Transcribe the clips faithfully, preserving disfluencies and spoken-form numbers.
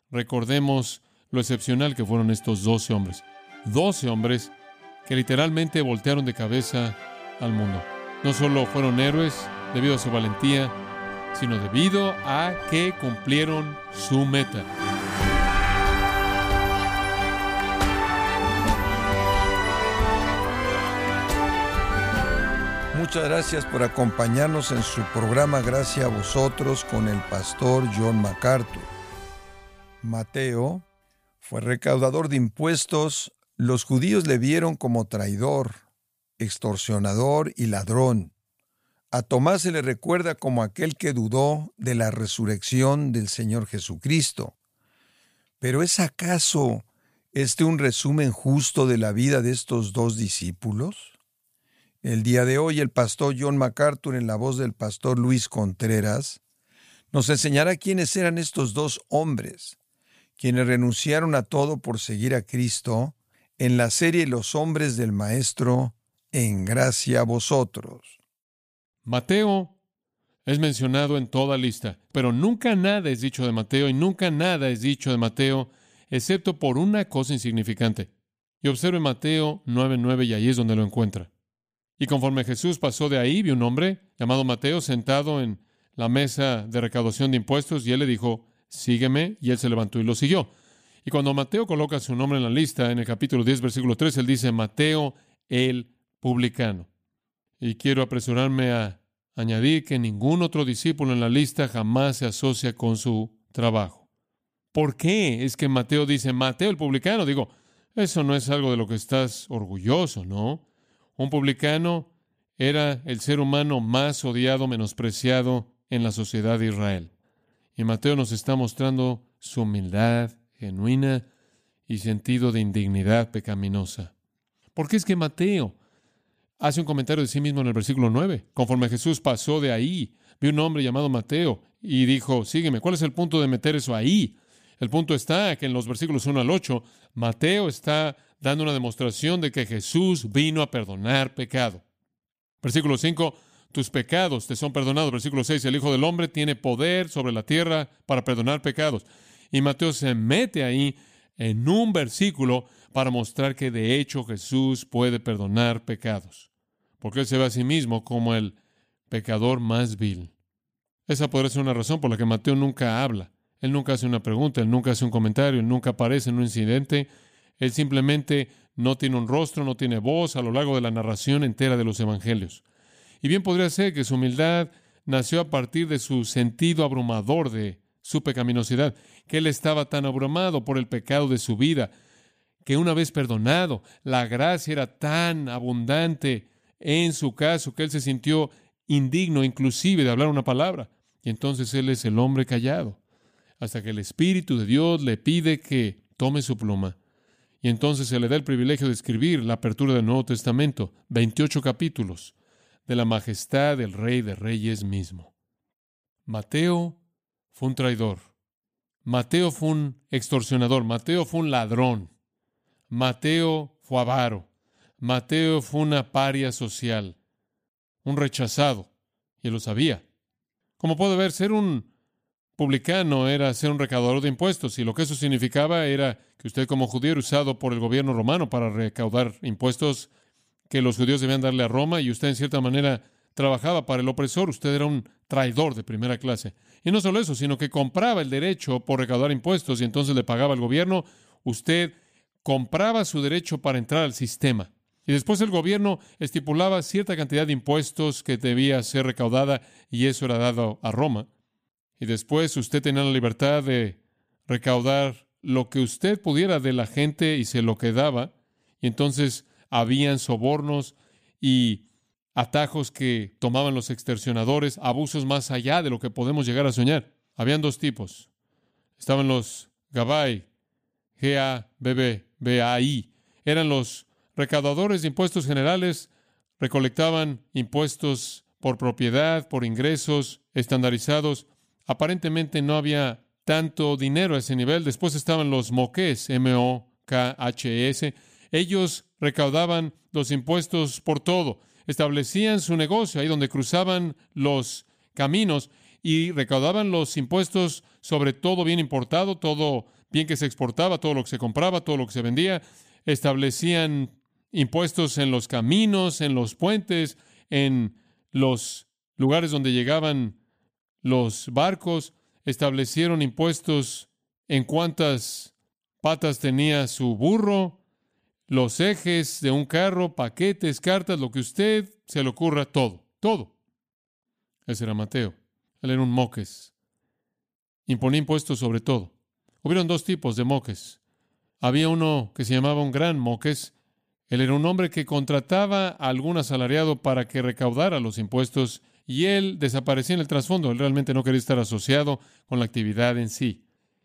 recordemos lo excepcional que fueron estos doce hombres. Doce hombres que literalmente voltearon de cabeza al mundo. No solo fueron héroes debido a su valentía, sino debido a que cumplieron su meta. Muchas gracias por acompañarnos en su programa Gracias a Vosotros con el pastor John MacArthur. Mateo fue recaudador de impuestos. Los judíos le vieron como traidor, extorsionador y ladrón. A Tomás se le recuerda como aquel que dudó de la resurrección del Señor Jesucristo. ¿Pero es acaso este un resumen justo de la vida de estos dos discípulos? El día de hoy el pastor John MacArthur, en la voz del pastor Luis Contreras, nos enseñará quiénes eran estos dos hombres, quienes renunciaron a todo por seguir a Cristo, en la serie Los hombres del Maestro, en Gracia a Vosotros. Mateo es mencionado en toda lista, pero nunca nada es dicho de Mateo y nunca nada es dicho de Mateo, excepto por una cosa insignificante. Y observe Mateo nueve nueve y ahí es donde lo encuentra. Y conforme Jesús pasó de ahí, vio un hombre llamado Mateo sentado en la mesa de recaudación de impuestos y él le dijo, sígueme, y él se levantó y lo siguió. Y cuando Mateo coloca su nombre en la lista, en el capítulo diez, versículo tres, él dice, Mateo el publicano. Y quiero apresurarme a añadir que ningún otro discípulo en la lista jamás se asocia con su trabajo. ¿Por qué es que Mateo dice, Mateo el publicano? Digo, eso no es algo de lo que estás orgulloso, ¿no? Un publicano era el ser humano más odiado, menospreciado en la sociedad de Israel. Y Mateo nos está mostrando su humildad genuina y sentido de indignidad pecaminosa. ¿Por qué es que Mateo hace un comentario de sí mismo en el versículo nueve? Conforme Jesús pasó de ahí, vio un hombre llamado Mateo y dijo, sígueme. ¿Cuál es el punto de meter eso ahí? El punto está que en los versículos uno al ocho, Mateo está dando una demostración de que Jesús vino a perdonar pecado. Versículo cinco, tus pecados te son perdonados. Versículo seis, el Hijo del Hombre tiene poder sobre la tierra para perdonar pecados. Y Mateo se mete ahí en un versículo para mostrar que de hecho Jesús puede perdonar pecados, porque Él se ve a sí mismo como el pecador más vil. Esa podría ser una razón por la que Mateo nunca habla. Él nunca hace una pregunta, Él nunca hace un comentario, Él nunca aparece en un incidente. Él simplemente no tiene un rostro, no tiene voz a lo largo de la narración entera de los evangelios. Y bien podría ser que su humildad nació a partir de su sentido abrumador de su pecaminosidad, que él estaba tan abrumado por el pecado de su vida, que una vez perdonado, la gracia era tan abundante en su caso, que él se sintió indigno inclusive de hablar una palabra. Y entonces él es el hombre callado, hasta que el Espíritu de Dios le pide que tome su pluma. Y entonces se le da el privilegio de escribir la apertura del Nuevo Testamento, veintiocho capítulos, de la majestad del Rey de Reyes mismo. Mateo fue un traidor. Mateo fue un extorsionador. Mateo fue un ladrón. Mateo fue avaro. Mateo fue una paria social, un rechazado, y él lo sabía. Como puede ver, ser un publicano era ser un recaudador de impuestos, y lo que eso significaba era que usted como judío era usado por el gobierno romano para recaudar impuestos que los judíos debían darle a Roma, y usted en cierta manera trabajaba para el opresor. Usted era un traidor de primera clase. Y no solo eso, sino que compraba el derecho por recaudar impuestos y entonces le pagaba al gobierno. Usted compraba su derecho para entrar al sistema. Y después el gobierno estipulaba cierta cantidad de impuestos que debía ser recaudada y eso era dado a Roma. Y después usted tenía la libertad de recaudar lo que usted pudiera de la gente y se lo quedaba. Y entonces habían sobornos y atajos que tomaban los extorsionadores, abusos más allá de lo que podemos llegar a soñar. Habían dos tipos. Estaban los Gabai, G A B B, B A I. Eran los recaudadores de impuestos generales, recolectaban impuestos por propiedad, por ingresos estandarizados. Aparentemente no había tanto dinero a ese nivel. Después estaban los moqués, M O K H S. Ellos recaudaban los impuestos por todo. Establecían su negocio ahí donde cruzaban los caminos y recaudaban los impuestos sobre todo bien importado, todo bien que se exportaba, todo lo que se compraba, todo lo que se vendía. Establecían impuestos en los caminos, en los puentes, en los lugares donde llegaban los barcos. Establecieron impuestos en cuántas patas tenía su burro, los ejes de un carro, paquetes, cartas, lo que usted se le ocurra, todo, todo. Ese era Mateo. Él era un moques. Imponía impuestos sobre todo. Hubieron dos tipos de moques. Había uno que se llamaba un gran moques. Él era un hombre que contrataba a algún asalariado para que recaudara los impuestos y él desaparecía en el trasfondo. Él realmente no quería estar asociado con la actividad en sí.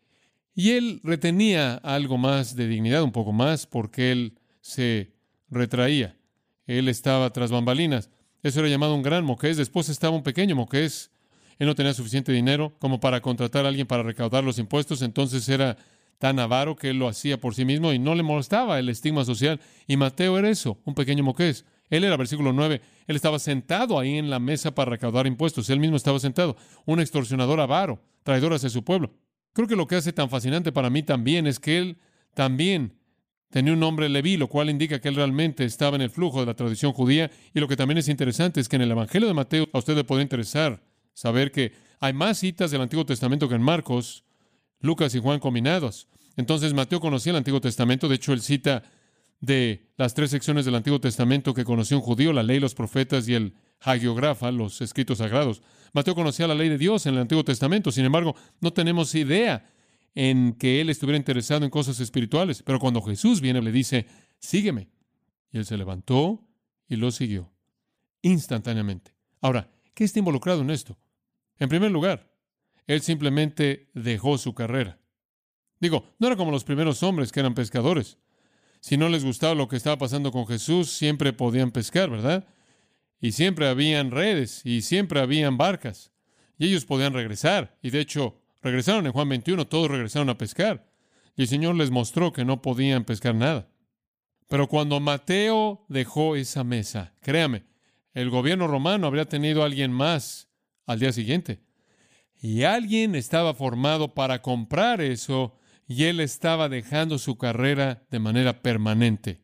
Y él retenía algo más de dignidad, un poco más, porque él se retraía. Él estaba tras bambalinas. Eso era llamado un gran moqués. Después estaba un pequeño moqués. Él no tenía suficiente dinero como para contratar a alguien para recaudar los impuestos. Entonces era tan avaro que él lo hacía por sí mismo y no le molestaba el estigma social. Y Mateo era eso, un pequeño moqués. Él era, versículo nueve, él estaba sentado ahí en la mesa para recaudar impuestos. Él mismo estaba sentado, un extorsionador avaro, traidor hacia su pueblo. Creo que lo que hace tan fascinante para mí también es que él también tenía un nombre Leví, lo cual indica que él realmente estaba en el flujo de la tradición judía. Y lo que también es interesante es que en el Evangelio de Mateo a usted le puede interesar saber que hay más citas del Antiguo Testamento que en Marcos, Lucas y Juan combinados. Entonces Mateo conocía el Antiguo Testamento. De hecho, él cita de las tres secciones del Antiguo Testamento que conoció un judío, la ley, los profetas y el hagiógrafa, los escritos sagrados. Mateo conocía la ley de Dios en el Antiguo Testamento. Sin embargo, no tenemos idea en que él estuviera interesado en cosas espirituales. Pero cuando Jesús viene, le dice, sígueme. Y él se levantó y lo siguió instantáneamente. Ahora, ¿qué está involucrado en esto? En primer lugar, él simplemente dejó su carrera. Digo, no era como los primeros hombres que eran pescadores. Si no les gustaba lo que estaba pasando con Jesús, siempre podían pescar, ¿verdad? Y siempre habían redes, y siempre habían barcas. Y ellos podían regresar. Y de hecho, regresaron en Juan veintiuno, todos regresaron a pescar. Y el Señor les mostró que no podían pescar nada. Pero cuando Mateo dejó esa mesa, créame, el gobierno romano habría tenido a alguien más al día siguiente. Y alguien estaba formado para comprar eso, y él estaba dejando su carrera de manera permanente.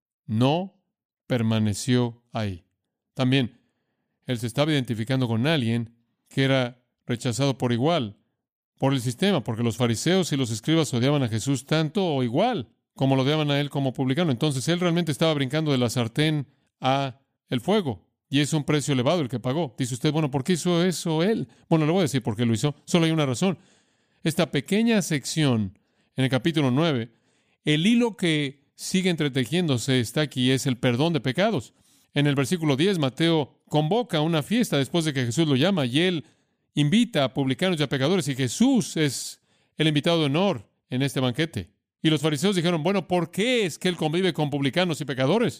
No permaneció ahí. También, él se estaba identificando con alguien que era rechazado por igual, por el sistema, porque los fariseos y los escribas odiaban a Jesús tanto o igual como lo odiaban a él como publicano. Entonces, él realmente estaba brincando de la sartén a el fuego. Y es un precio elevado el que pagó. Dice usted, bueno, ¿por qué hizo eso él? Bueno, le voy a decir por qué lo hizo. Solo hay una razón. Esta pequeña sección en el capítulo nueve, el hilo que sigue entretejiéndose está aquí, es el perdón de pecados. En el versículo diez, Mateo convoca una fiesta después de que Jesús lo llama y él invita a publicanos y a pecadores y Jesús es el invitado de honor en este banquete. Y los fariseos dijeron, bueno, ¿por qué es que él convive con publicanos y pecadores?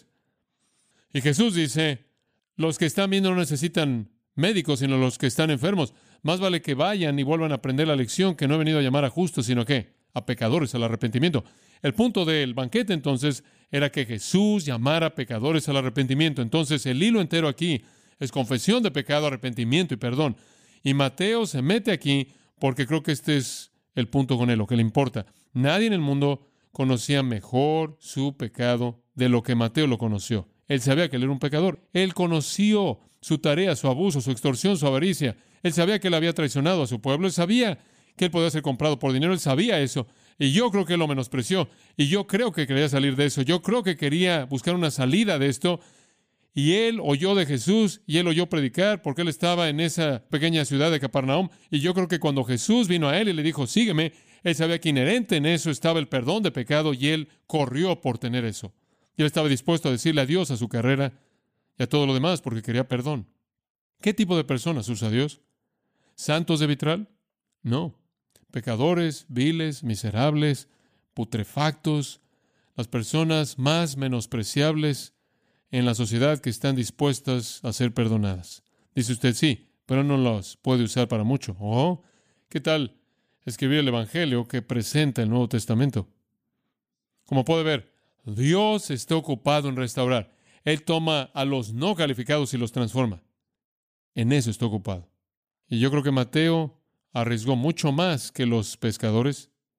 Y Jesús dice, los que están viendo no necesitan médicos, sino los que están enfermos. Más vale que vayan y vuelvan a aprender la lección, que no he venido a llamar a justos, sino que a pecadores al arrepentimiento. El punto del banquete, entonces, era que Jesús llamara a pecadores al arrepentimiento. Entonces, el hilo entero aquí es confesión de pecado, arrepentimiento y perdón. Y Mateo se mete aquí porque creo que este es el punto con él, lo que le importa. Nadie en el mundo conocía mejor su pecado de lo que Mateo lo conoció. Él sabía que él era un pecador. Él conoció su tarea, su abuso, su extorsión, su avaricia. Él sabía que él había traicionado a su pueblo. Él sabía que él podía ser comprado por dinero. Él sabía eso. Y yo creo que él lo menospreció. Y yo creo que quería salir de eso. Yo creo que quería buscar una salida de esto. Y él oyó de Jesús y él oyó predicar porque él estaba en esa pequeña ciudad de Capernaum. Y yo creo que cuando Jesús vino a él y le dijo, sígueme, él sabía que inherente en eso estaba el perdón de pecado y él corrió por tener eso. Y él estaba dispuesto a decirle adiós a su carrera y a todo lo demás porque quería perdón. ¿Qué tipo de personas usa Dios? ¿Santos de vitral? No. Pecadores, viles, miserables, putrefactos, las personas más menospreciables en la sociedad que están dispuestas a ser perdonadas. Dice usted, sí, pero no los puede usar para mucho. ¿Oh? ¿Qué tal escribir el Evangelio que presenta el Nuevo Testamento? Como puede ver, Dios está ocupado en restaurar. Él toma a los no calificados y los transforma. En eso está ocupado. Y yo creo que Mateo arriesgó mucho más que los pescadores,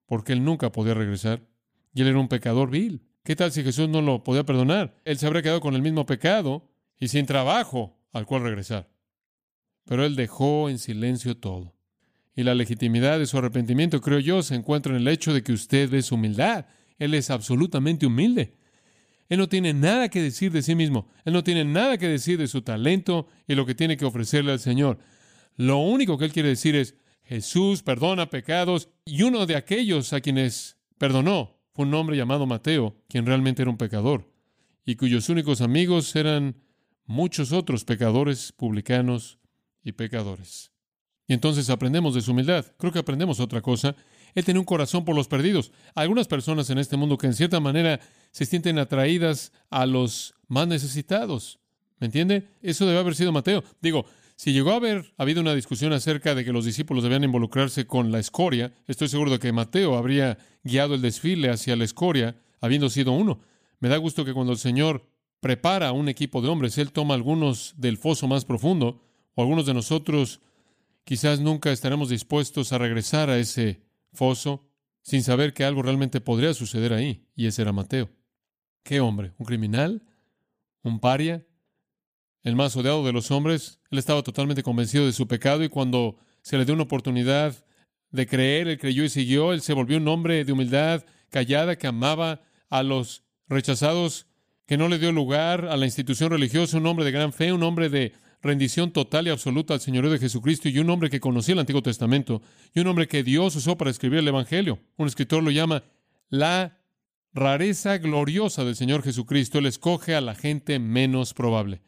porque él nunca podía regresar. Y él era un pecador vil. ¿Qué tal si Jesús no lo podía perdonar? Él se habría quedado con el mismo pecado y sin trabajo al cual regresar. Pero él dejó en silencio todo. Y la legitimidad de su arrepentimiento, creo yo, se encuentra en el hecho de que usted ve su humildad. Él es absolutamente humilde. Él no tiene nada que decir de sí mismo. Él no tiene nada que decir de su talento y lo que tiene que ofrecerle al Señor. Lo único que él quiere decir es, Jesús perdona pecados, y uno de aquellos a quienes perdonó fue un hombre llamado Mateo, quien realmente era un pecador, y cuyos únicos amigos eran muchos otros pecadores, publicanos y pecadores. Y entonces aprendemos de su humildad. Creo que aprendemos otra cosa. Él tenía un corazón por los perdidos. Hay algunas personas en este mundo que en cierta manera se sienten atraídas a los más necesitados. ¿Me entiende? Eso debe haber sido Mateo. Digo, si llegó a haber habido una discusión acerca de que los discípulos debían involucrarse con la escoria, estoy seguro de que Mateo habría guiado el desfile hacia la escoria, habiendo sido uno. Me da gusto que cuando el Señor prepara un equipo de hombres, Él toma algunos del foso más profundo, o algunos de nosotros quizás nunca estaremos dispuestos a regresar a ese foso sin saber que algo realmente podría suceder ahí, y ese era Mateo. ¿Qué hombre? ¿Un criminal? ¿Un paria? ¿El más odiado de los hombres? Él estaba totalmente convencido de su pecado, y cuando se le dio una oportunidad de creer, él creyó y siguió. Él se volvió un hombre de humildad callada que amaba a los rechazados, que no le dio lugar a la institución religiosa, un hombre de gran fe, un hombre de rendición total y absoluta al señorío de Jesucristo, y un hombre que conocía el Antiguo Testamento, y un hombre que Dios usó para escribir el Evangelio. Un escritor lo llama la rareza gloriosa del Señor Jesucristo. Él escoge a la gente menos probable.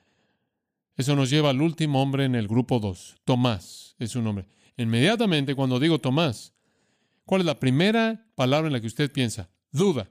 Eso nos lleva al último hombre en el grupo dos. Tomás es su nombre. Inmediatamente cuando digo Tomás, ¿cuál es la primera palabra en la que usted piensa? Duda.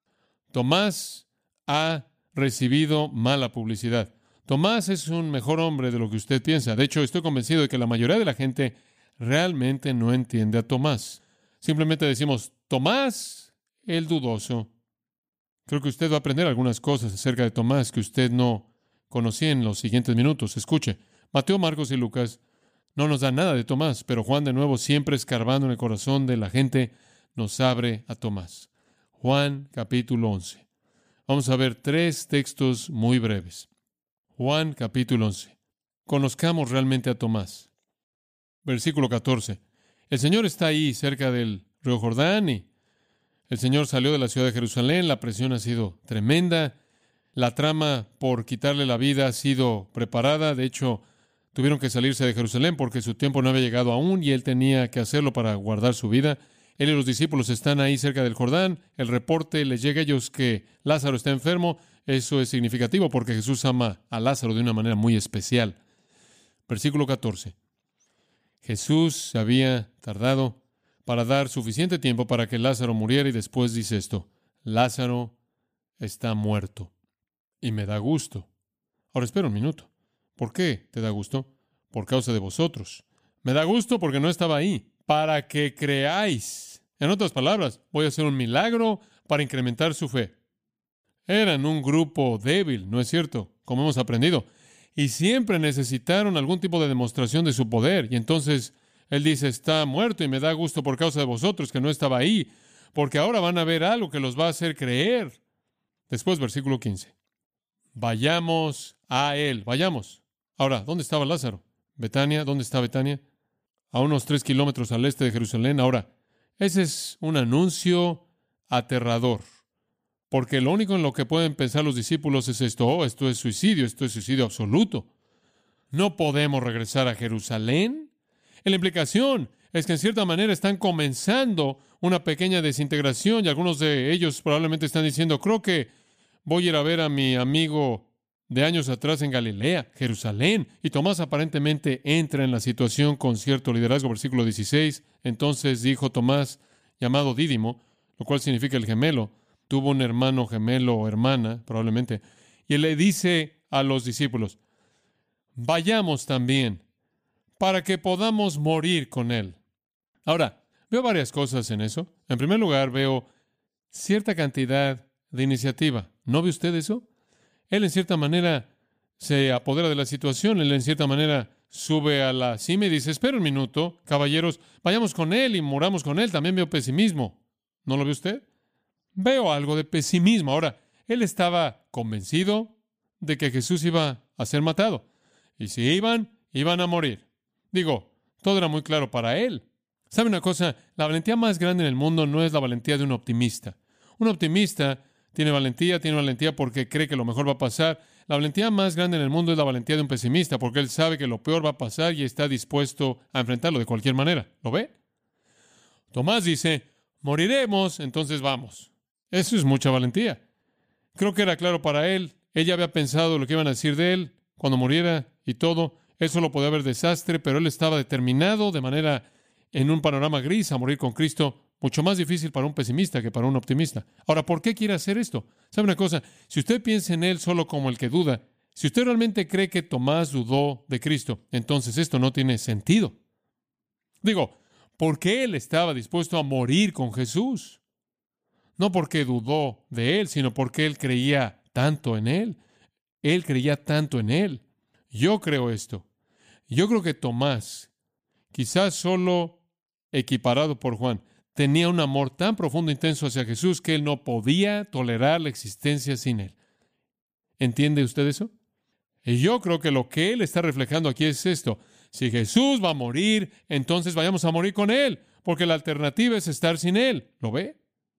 Tomás ha recibido mala publicidad. Tomás es un mejor hombre de lo que usted piensa. De hecho, estoy convencido de que la mayoría de la gente realmente no entiende a Tomás. Simplemente decimos, Tomás, el dudoso. Creo que usted va a aprender algunas cosas acerca de Tomás que usted no conocía en los siguientes minutos. Escuche, Mateo, Marcos y Lucas no nos dan nada de Tomás, pero Juan, de nuevo, siempre escarbando en el corazón de la gente, nos abre a Tomás. Juan, capítulo once. Vamos a ver tres textos muy breves. Juan, capítulo once. Conozcamos realmente a Tomás. Versículo catorce. El Señor está ahí, cerca del río Jordán, y el Señor salió de la ciudad de Jerusalén. La presión ha sido tremenda. La trama por quitarle la vida ha sido preparada. De hecho, tuvieron que salirse de Jerusalén porque su tiempo no había llegado aún y él tenía que hacerlo para guardar su vida. Él y los discípulos están ahí cerca del Jordán. El reporte les llega a ellos que Lázaro está enfermo. Eso es significativo porque Jesús ama a Lázaro de una manera muy especial. Versículo catorce. Jesús se había tardado para dar suficiente tiempo para que Lázaro muriera, y después dice esto: Lázaro está muerto. Y me da gusto. Ahora espera un minuto. ¿Por qué te da gusto? Por causa de vosotros. Me da gusto porque no estaba ahí. Para que creáis. En otras palabras, voy a hacer un milagro para incrementar su fe. Eran un grupo débil, ¿no es cierto? Como hemos aprendido. Y siempre necesitaron algún tipo de demostración de su poder. Y entonces él dice, está muerto, y me da gusto por causa de vosotros que no estaba ahí, porque ahora van a ver algo que los va a hacer creer. Después, versículo quince. Vayamos a él, vayamos. Ahora, ¿dónde estaba Lázaro? Betania, ¿dónde está Betania? A unos tres kilómetros al este de Jerusalén. Ahora, ese es un anuncio aterrador. Porque lo único en lo que pueden pensar los discípulos es esto: oh, esto es suicidio, esto es suicidio absoluto. ¿No podemos regresar a Jerusalén? La implicación es que en cierta manera están comenzando una pequeña desintegración, y algunos de ellos probablemente están diciendo, creo que voy a ir a ver a mi amigo de años atrás en Galilea, Jerusalén. Y Tomás aparentemente entra en la situación con cierto liderazgo. Versículo dieciséis. Entonces dijo Tomás, llamado Dídimo, lo cual significa el gemelo. Tuvo un hermano gemelo o hermana, probablemente. Y él le dice a los discípulos, vayamos también, para que podamos morir con él. Ahora, veo varias cosas en eso. En primer lugar, veo cierta cantidad de iniciativa. ¿No ve usted eso? Él, en cierta manera, se apodera de la situación. Él, en cierta manera, sube a la cima y dice, espera un minuto, caballeros, vayamos con él y moramos con él. También veo pesimismo. ¿No lo ve usted? Veo algo de pesimismo. Ahora, él estaba convencido de que Jesús iba a ser matado. Y si iban, iban a morir. Digo, todo era muy claro para él. ¿Sabe una cosa? La valentía más grande en el mundo no es la valentía de un optimista. Un optimista tiene valentía, tiene valentía porque cree que lo mejor va a pasar. La valentía más grande en el mundo es la valentía de un pesimista porque él sabe que lo peor va a pasar y está dispuesto a enfrentarlo de cualquier manera. ¿Lo ve? Tomás dice, moriremos, entonces vamos. Eso es mucha valentía. Creo que era claro para él. Él ya había pensado lo que iban a decir de él cuando muriera y todo. Eso lo podía haber desastre, pero él estaba determinado de manera, en un panorama gris, a morir con Cristo. Mucho más difícil para un pesimista que para un optimista. Ahora, ¿por qué quiere hacer esto? ¿Sabe una cosa? Si usted piensa en él solo como el que duda, si usted realmente cree que Tomás dudó de Cristo, entonces esto no tiene sentido. Digo, ¿por qué él estaba dispuesto a morir con Jesús? No porque dudó de él, sino porque él creía tanto en él. Él creía tanto en él. Yo creo esto. Yo creo que Tomás, quizás solo equiparado por Juan, tenía un amor tan profundo e intenso hacia Jesús que él no podía tolerar la existencia sin él. ¿Entiende usted eso? Y yo creo que lo que él está reflejando aquí es esto. Si Jesús va a morir, entonces vayamos a morir con él, porque la alternativa es estar sin él. ¿Lo ve?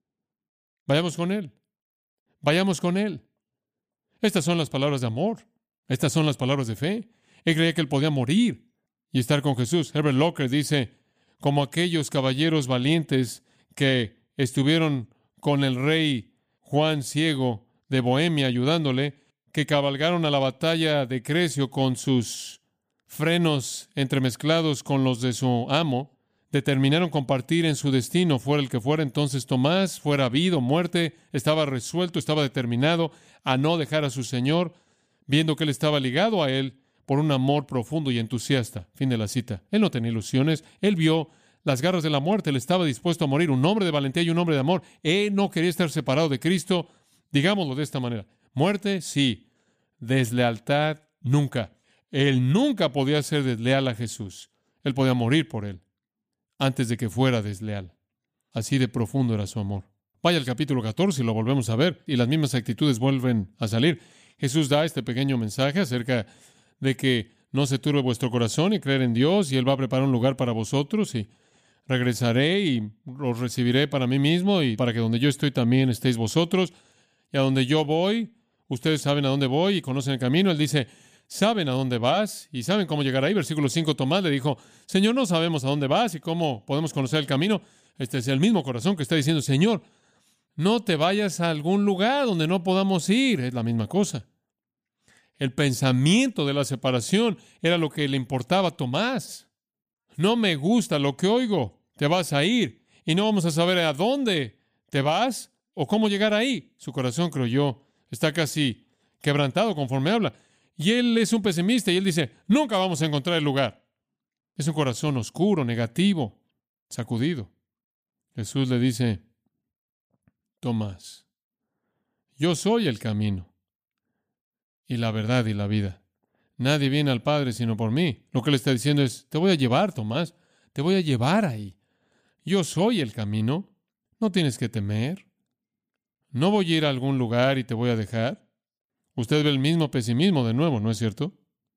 Vayamos con él. Vayamos con él. Estas son las palabras de amor. Estas son las palabras de fe. Él creía que él podía morir y estar con Jesús. Herbert Locker dice, como aquellos caballeros valientes que estuvieron con el rey Juan Ciego de Bohemia ayudándole, que cabalgaron a la batalla de Crecio con sus frenos entremezclados con los de su amo, determinaron compartir en su destino, fuera el que fuera. Entonces Tomás, fuera vida o muerte, estaba resuelto, estaba determinado a no dejar a su Señor, viendo que él estaba ligado a él por un amor profundo y entusiasta. Fin de la cita. Él no tenía ilusiones. Él vio las garras de la muerte. Él estaba dispuesto a morir. Un hombre de valentía y un hombre de amor. Él no quería estar separado de Cristo. Digámoslo de esta manera. Muerte, sí. Deslealtad, nunca. Él nunca podía ser desleal a Jesús. Él podía morir por él antes de que fuera desleal. Así de profundo era su amor. Vaya al capítulo catorce y lo volvemos a ver. Y las mismas actitudes vuelven a salir. Jesús da este pequeño mensaje acerca de que no se turbe vuestro corazón y creer en Dios, y Él va a preparar un lugar para vosotros, y regresaré y os recibiré para mí mismo, y para que donde yo estoy también estéis vosotros, y a donde yo voy, ustedes saben a dónde voy y conocen el camino. Él dice, saben a dónde vas y saben cómo llegar ahí. Versículo cinco, Tomás le dijo, Señor, no sabemos a dónde vas y cómo podemos conocer el camino. Este es el mismo corazón que está diciendo, Señor, no te vayas a algún lugar donde no podamos ir. Es la misma cosa. El pensamiento de la separación era lo que le importaba a Tomás. No me gusta lo que oigo. Te vas a ir y no vamos a saber a dónde te vas o cómo llegar ahí. Su corazón, creo yo, está casi quebrantado conforme habla. Y él es un pesimista y él dice, nunca vamos a encontrar el lugar. Es un corazón oscuro, negativo, sacudido. Jesús le dice, Tomás, yo soy el camino y la verdad y la vida. Nadie viene al Padre sino por mí. Lo que le está diciendo es, te voy a llevar, Tomás, te voy a llevar ahí. Yo soy el camino, no tienes que temer. No voy a ir a algún lugar y te voy a dejar. Usted ve el mismo pesimismo de nuevo, ¿no es cierto?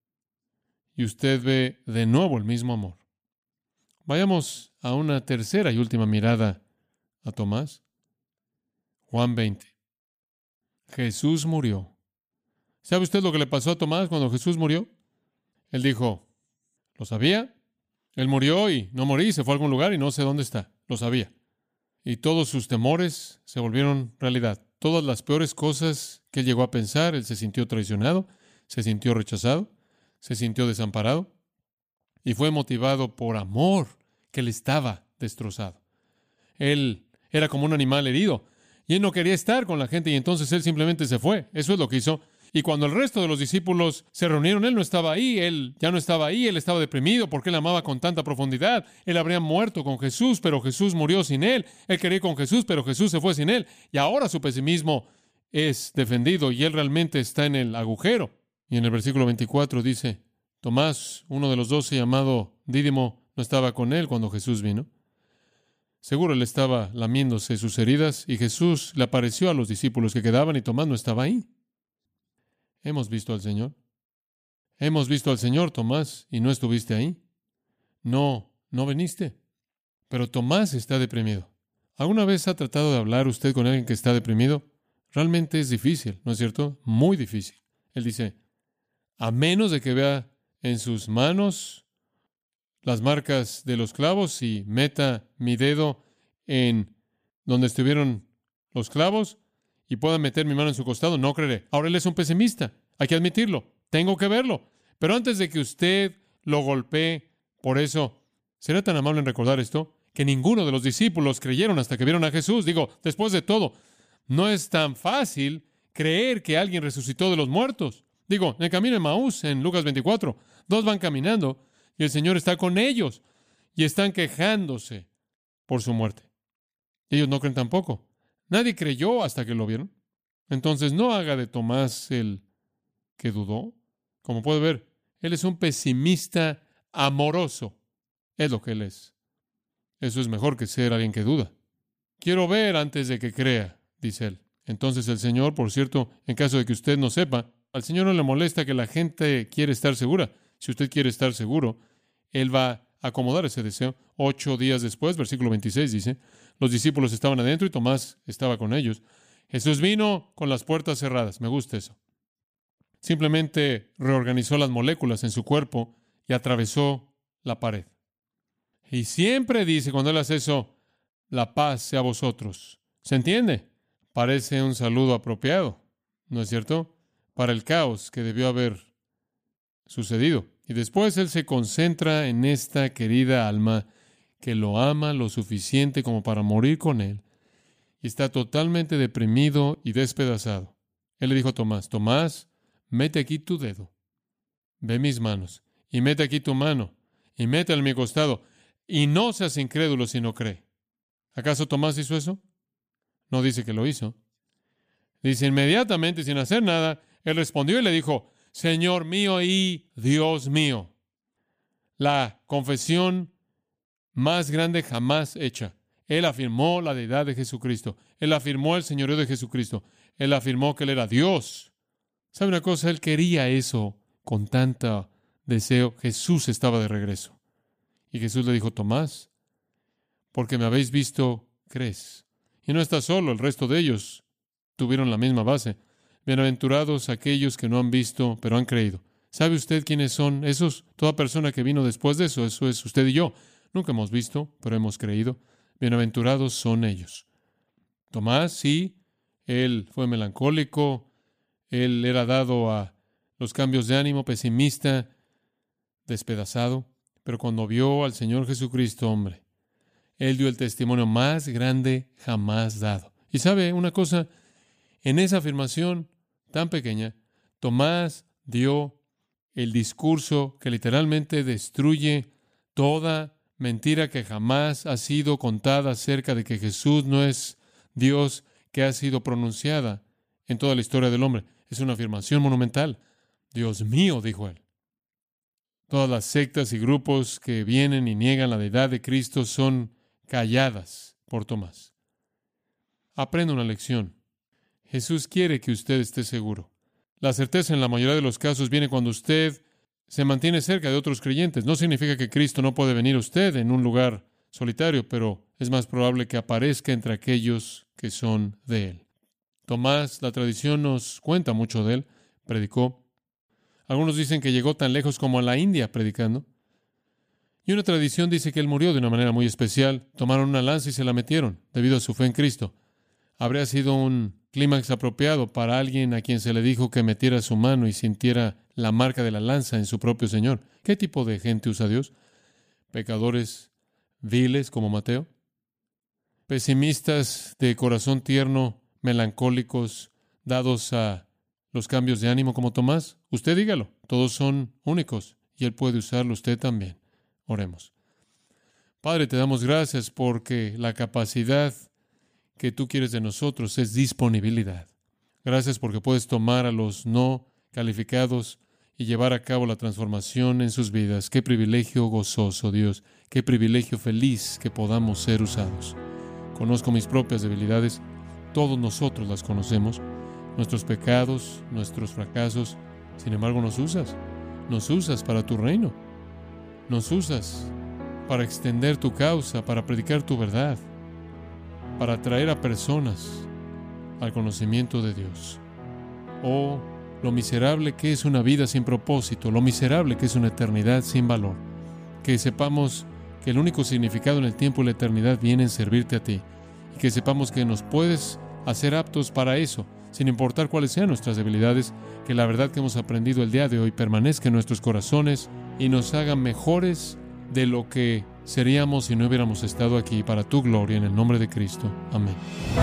Y usted ve de nuevo el mismo amor. Vayamos a una tercera y última mirada a Tomás. Juan veinte. Jesús murió. ¿Sabe usted lo que le pasó a Tomás cuando Jesús murió? Él dijo, ¿lo sabía? Él murió y no morí, se fue a algún lugar y no sé dónde está. Lo sabía. Y todos sus temores se volvieron realidad. Todas las peores cosas que él llegó a pensar, él se sintió traicionado, se sintió rechazado, se sintió desamparado y fue motivado por amor que él estaba destrozado. Él era como un animal herido y él no quería estar con la gente y entonces él simplemente se fue. Eso es lo que hizo. Y cuando el resto de los discípulos se reunieron, él no estaba ahí, él ya no estaba ahí, él estaba deprimido porque él amaba con tanta profundidad. Él habría muerto con Jesús, pero Jesús murió sin él. Él quería ir con Jesús, pero Jesús se fue sin él. Y ahora su pesimismo es defendido y él realmente está en el agujero. Y en el versículo veinticuatro dice, Tomás, uno de los doce llamado Dídimo, no estaba con él cuando Jesús vino. Seguro él estaba lamiéndose sus heridas y Jesús le apareció a los discípulos que quedaban y Tomás no estaba ahí. Hemos visto al Señor. Hemos visto al Señor, Tomás, y no estuviste ahí. No, no viniste. Pero Tomás está deprimido. ¿Alguna vez ha tratado de hablar usted con alguien que está deprimido? Realmente es difícil, ¿no es cierto? Muy difícil. Él dice, a menos de que vea en sus manos las marcas de los clavos y meta mi dedo en donde estuvieron los clavos y pueda meter mi mano en su costado, no creeré. Ahora él es un pesimista. Hay que admitirlo. Tengo que verlo. Pero antes de que usted lo golpee, por eso, ¿será tan amable en recordar esto? Que ninguno de los discípulos creyeron hasta que vieron a Jesús. Digo, después de todo, no es tan fácil creer que alguien resucitó de los muertos. Digo, en el camino de Maús, en Lucas veinticuatro, dos van caminando y el Señor está con ellos y están quejándose por su muerte. Ellos no creen tampoco. Nadie creyó hasta que lo vieron. Entonces, no haga de Tomás el que dudó. Como puede ver, él es un pesimista amoroso. Es lo que él es. Eso es mejor que ser alguien que duda. Quiero ver antes de que crea, dice él. Entonces el Señor, por cierto, en caso de que usted no sepa, al Señor no le molesta que la gente quiere estar segura. Si usted quiere estar seguro, Él va a acomodar ese deseo. Ocho días después, versículo veintiséis dice, los discípulos estaban adentro y Tomás estaba con ellos. Jesús vino con las puertas cerradas. Me gusta eso. Simplemente reorganizó las moléculas en su cuerpo y atravesó la pared. Y siempre dice, cuando Él hace eso, la paz sea a vosotros. ¿Se entiende? Parece un saludo apropiado, ¿no es cierto? Para el caos que debió haber sucedido. Y después Él se concentra en esta querida alma que lo ama lo suficiente como para morir con Él. Y está totalmente deprimido y despedazado. Él le dijo a Tomás, Tomás, mete aquí tu dedo. Ve mis manos. Y mete aquí tu mano. Y métela en mi costado. Y no seas incrédulo si no cree. ¿Acaso Tomás hizo eso? No dice que lo hizo. Dice, inmediatamente, sin hacer nada, Él respondió y le dijo, Señor mío y Dios mío. La confesión más grande jamás hecha. Él afirmó la deidad de Jesucristo. Él afirmó el señorío de Jesucristo. Él afirmó que Él era Dios. ¿Sabe una cosa? Él quería eso con tanto deseo. Jesús estaba de regreso. Y Jesús le dijo, Tomás, porque me habéis visto, crees. Y no está solo, el resto de ellos tuvieron la misma base. Bienaventurados aquellos que no han visto, pero han creído. ¿Sabe usted quiénes son esos? Toda persona que vino después de eso, eso es usted y yo. Nunca hemos visto, pero hemos creído. Bienaventurados son ellos. Tomás, sí, él fue melancólico, él era dado a los cambios de ánimo, pesimista, despedazado, pero cuando vio al Señor Jesucristo, hombre, él dio el testimonio más grande jamás dado. Y sabe una cosa, en esa afirmación tan pequeña, Tomás dio el discurso que literalmente destruye toda mentira que jamás ha sido contada acerca de que Jesús no es Dios, que ha sido pronunciada en toda la historia del hombre. Es una afirmación monumental. Dios mío, dijo él. Todas las sectas y grupos que vienen y niegan la deidad de Cristo son calladas por Tomás. Aprenda una lección. Jesús quiere que usted esté seguro. La certeza en la mayoría de los casos viene cuando usted se mantiene cerca de otros creyentes. No significa que Cristo no puede venir a usted en un lugar solitario, pero es más probable que aparezca entre aquellos que son de Él. Tomás, la tradición nos cuenta mucho de él, predicó. Algunos dicen que llegó tan lejos como a la India predicando. Y una tradición dice que él murió de una manera muy especial. Tomaron una lanza y se la metieron debido a su fe en Cristo. Habría sido un clímax apropiado para alguien a quien se le dijo que metiera su mano y sintiera la marca de la lanza en su propio Señor. ¿Qué tipo de gente usa Dios? Pecadores viles como Mateo, pesimistas de corazón tierno, melancólicos, dados a los cambios de ánimo como Tomás. Usted dígalo, todos son únicos y Él puede usarlo usted también. Oremos. Padre, te damos gracias porque la capacidad que tú quieres de nosotros es disponibilidad. Gracias porque puedes tomar a los no calificados y llevar a cabo la transformación en sus vidas. Qué privilegio gozoso, Dios. Qué privilegio feliz que podamos ser usados. Conozco mis propias debilidades. Todos nosotros las conocemos. Nuestros pecados, nuestros fracasos. Sin embargo, nos usas. Nos usas para tu reino. Nos usas para extender tu causa, para predicar tu verdad, para atraer a personas al conocimiento de Dios. Oh, lo miserable que es una vida sin propósito, lo miserable que es una eternidad sin valor. Que sepamos que el único significado en el tiempo y la eternidad viene en servirte a ti, y que sepamos que nos puedes hacer aptos para eso, sin importar cuáles sean nuestras debilidades, que la verdad que hemos aprendido el día de hoy permanezca en nuestros corazones y nos haga mejores de lo que seríamos si no hubiéramos estado aquí, para tu gloria, en el nombre de Cristo. Amén.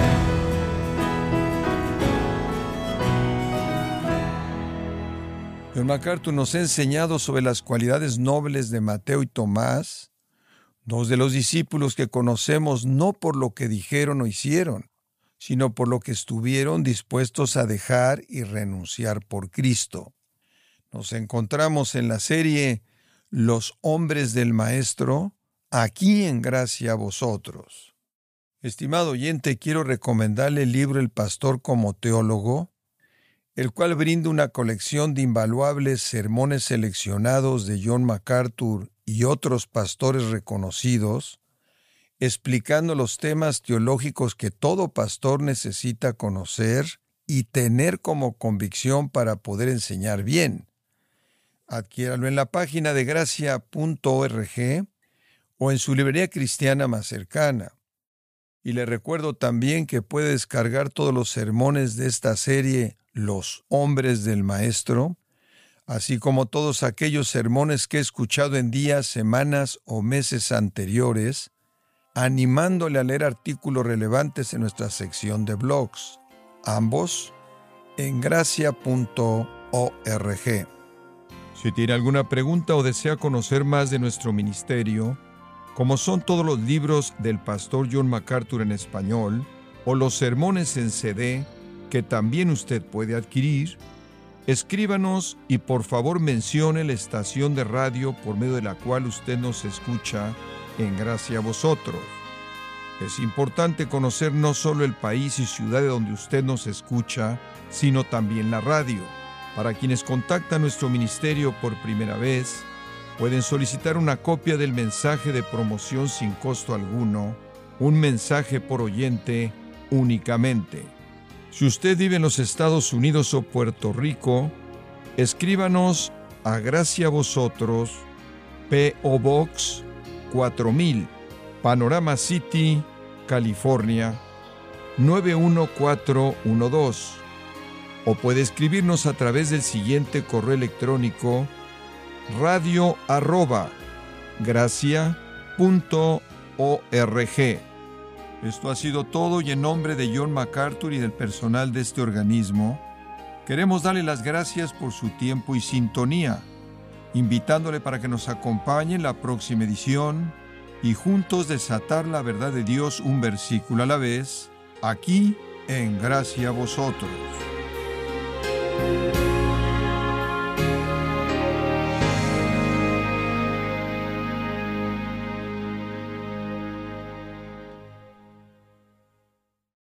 John MacArthur nos ha enseñado sobre las cualidades nobles de Mateo y Tomás, dos de los discípulos que conocemos no por lo que dijeron o hicieron, sino por lo que estuvieron dispuestos a dejar y renunciar por Cristo. Nos encontramos en la serie Los hombres del Maestro, aquí en Gracia a Vosotros. Estimado oyente, quiero recomendarle el libro El Pastor como Teólogo, el cual brinda una colección de invaluables sermones seleccionados de John MacArthur y otros pastores reconocidos, explicando los temas teológicos que todo pastor necesita conocer y tener como convicción para poder enseñar bien. Adquiéralo en la página de gracia punto org o en su librería cristiana más cercana. Y le recuerdo también que puede descargar todos los sermones de esta serie Los hombres del Maestro, así como todos aquellos sermones que he escuchado en días, semanas o meses anteriores, animándole a leer artículos relevantes en nuestra sección de blogs, ambos en gracia punto org. Si tiene alguna pregunta o desea conocer más de nuestro ministerio, como son todos los libros del pastor John MacArthur en español o los sermones en C D que también usted puede adquirir, escríbanos y por favor mencione la estación de radio por medio de la cual usted nos escucha en Gracia a Vosotros. Es importante conocer no solo el país y ciudad de donde usted nos escucha, sino también la radio. Para quienes contactan nuestro ministerio por primera vez, pueden solicitar una copia del mensaje de promoción sin costo alguno, un mensaje por oyente únicamente. Si usted vive en los Estados Unidos o Puerto Rico, escríbanos a Gracia a Vosotros, P O Box cuatro mil, Panorama City, California, nueve uno cuatro uno dos. O puede escribirnos a través del siguiente correo electrónico: radio arroba gracia punto org. Esto ha sido todo, y en nombre de John MacArthur y del personal de este organismo, queremos darle las gracias por su tiempo y sintonía, invitándole para que nos acompañe en la próxima edición y juntos desatar la verdad de Dios un versículo a la vez, aquí en Gracia a Vosotros.